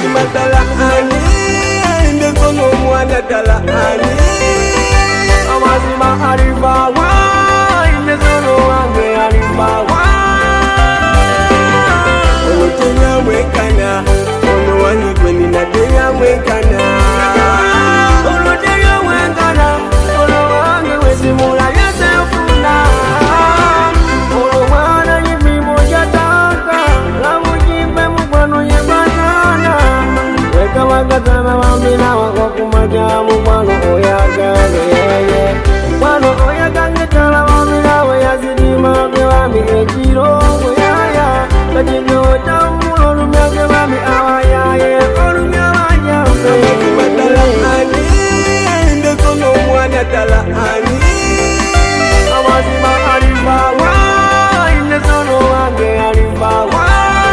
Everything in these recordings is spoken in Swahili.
matala ani ndekono mwana tala ani amazima alivawa indezono wange alivawa olotenya mwekana ono wange kweni nateya mwekana olotenya mwekana ono wange wesimula yesefuna olo mwana yimimo jataka lamujimbe mukwano yebanana weka wakatana wambina wakokumaja mukwano oyagane yeye mukwano oyagane tala wambina weyazidima gewami ejiro weyaya kajino tamulo lumyage wami awayaye olumyawanya matala ani ndekono mwana tala ani amazima alivawa indezono wange alivawa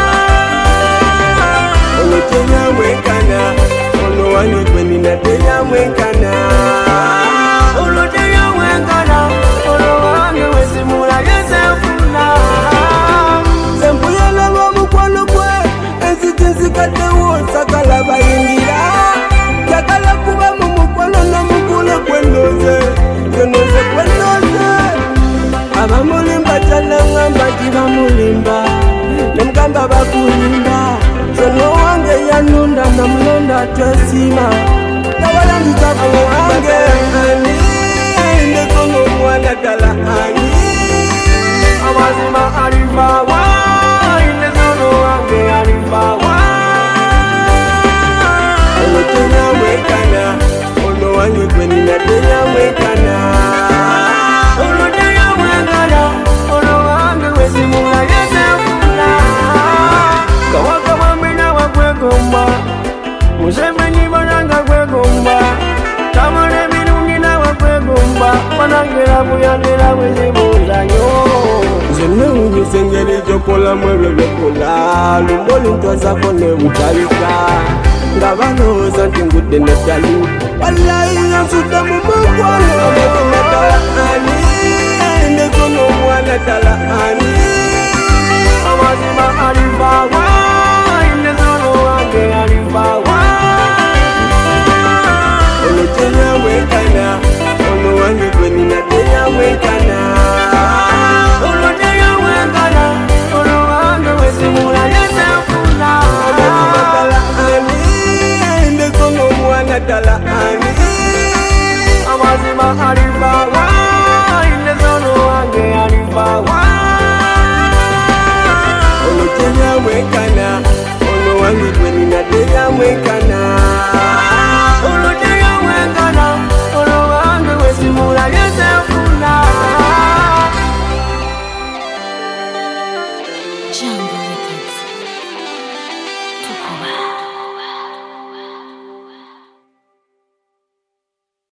olotenya mwekana ono wange kweni nateya mwekana olotenya mwekana ono wange wesimula yesefuna sempuyala lwamukwano gwe enzitinsikatewo sakala bayingira jakala kuba mu mukwano namukule kwenoze kwenoze kwenoze abamulimba talangamba tibamulimba nemugamba bakulimba sono wange yanunda namulonda twesima tawalangiza kuno wange ani ndekono mwana tala ani amazima alivawa indezono wange alivawa olotenya mwekana ono wange kweni nateya mwekana olotenya mwekana ono wange wesimula yesefuna kawaka mwambina wakwegomba musemenyi bananga kwegomba tamale mirundi nawe kwegomba banangera kuyangera bwezibuzanyo zene unyisengeri jokola mwebwe byekola lumboli ntwazako nebutalika nga balowooza nti ngudde neddali wallayi yansuda mu mukwano amazima tala ani ndekono omwana tala ani amazima alivawa indezono wange alivawa olotenya mwekana ono wange kweni nateya mwekana olotenya mwekana ono wange wesimula yesefuna amazima tala ani ndekono omwana tala ani amazima alivawa indezono wange alivawa olotenya mwekana ono wange kweni nateya mwekana